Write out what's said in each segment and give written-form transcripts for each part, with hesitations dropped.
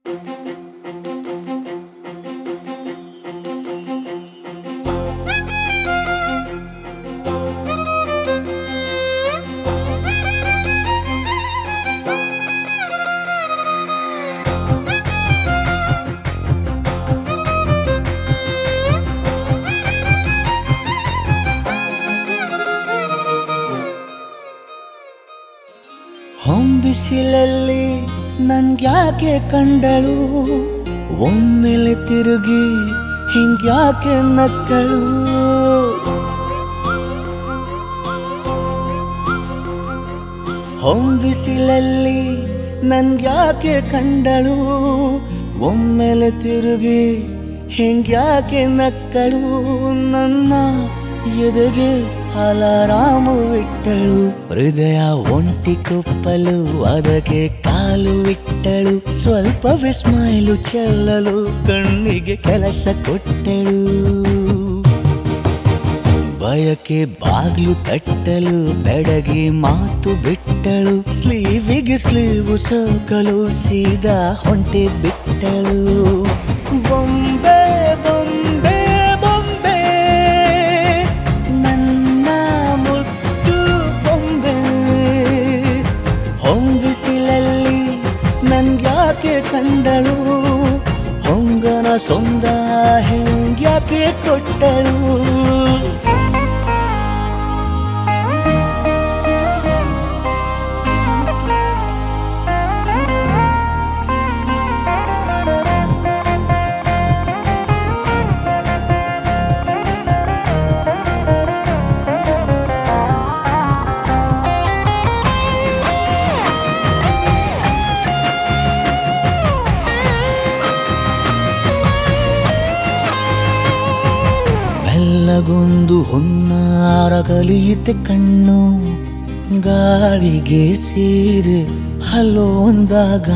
ಹೊಂಬಿಸಿಲಲ್ಲಿ ನನ್ಗ್ಯಾಕೆ ಕಂಡಳು, ಒಮ್ಮೆಲೆ ತಿರುಗಿ ಹಿಂಗ್ಯಾಕೆ ನಕ್ಕಳು. ಹೊಂಬಿಸಿಲಲ್ಲಿ ನನ್ಗ್ಯಾಕೆ ಕಂಡಳು, ಒಮ್ಮೆಲೆ ತಿರುಗಿ ಹಿಂಗ್ಯಾಕೆ ನಕ್ಕಳು. ನನ್ನ ಎದೆಗೆ ಅಲಾರಾಮು ಇಟ್ಟಳು, ಹೃದಯ ಒಂಟಿ ಕೊಪ್ಪಲು ಅದಕ್ಕೆ ಕಾಲು ಇಟ್ಟಳು. ಸ್ವಲ್ಪವೇ ಸ್ಮೈಲು ಚೆಲ್ಲಲು ಕಣ್ಣಿಗೆ ಕೆಲಸ ಕೊಟ್ಟಳು. ಬಯಕೆ ಬಾಗ್ಲು ತಟ್ಟಲು ಬೆಡಗಿ ಮಾತು ಬಿಟ್ಟಳು. ಸ್ಲೀವಿಗೆ ಸ್ಲೀವು ಸೋಕಲು ಸೀದಾ ಹೊಂಟೆ ಬಿಟ್ಟಳು. ಬೊಂಬೆ ಬೊಂಬೆ ಬೊಂಬೆ ನನ್ನ ಮುದ್ದು ಬೊಂಬೆ. ಹೊಂಬಿಸಿಲಲ್ಲಿ ನನ್ಗ್ಯಾಕೆ ಕಂಡಳು, ಹೊಂಗನ ಸೊಂದ ಹೆಂಗ್ಯಾಕೆ ಕೊಟ್ಟಳು. ಗೊಂದು ಹೊನ್ನಾರ ಕಲಿಯುತ್ತೆ ಕಣ್ಣು, ಗಾಳಿಗೆ ಸೀರೆ ಹಲೋಂದಾಗ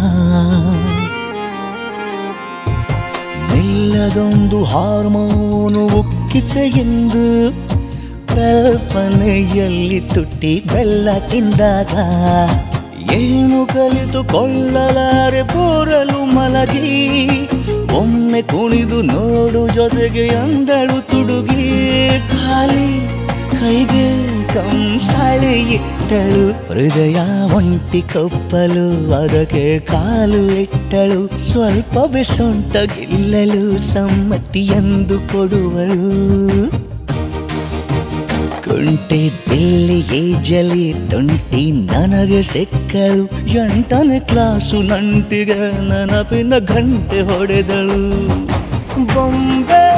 ನಿಲ್ಲದೊಂದು ಹಾರ್ಮೋನು ಉಕ್ಕಿತೆ ಎಂದು ಕಲ್ಪನೆಯಲ್ಲಿ ತುಟ್ಟಿ ಬೆಲ್ಲ ತಿಂದಾಗ. ಏನು ಕಲಿತುಕೊಳ್ಳಲಾರೆ ಬೋರಲು ಮಲಗಿ, ಒಮ್ಮೆ ಕುಣಿದು ನೋಡು ಜೊತೆಗೆ ಅಂದಳು ತುಡುಗಿ. ಖಾಲಿ ಕೈಗೆ ಕಂಸಾಳೆ ಇಟ್ಟಳು, ಹೃದಯ ಒಂಟಿ ಕೊಪ್ಪಲು ಅದಕ್ಕೆ ಕಾಲು ಇಟ್ಟಳು. ಸ್ವಲ್ಪವೇ ಸೊಂಟ ಗೆಲ್ಲಲು ಸಮ್ಮತಿ ಎಂದು ಕೊಡುವಳು. ಕುಂಟೆ ಬಿಲ್ಲಿ ಏಜಲಿ ತುಂಟಿ ನನಗೆ ಸಿಕ್ಕಳು, 8ನೇ ಕ್ಲಾಸು ನಂಟಿಗೆ ನೆನಪಿನ ಗಂಟೆ ಹೊಡೆದಳು. ಬೊಂಬೆ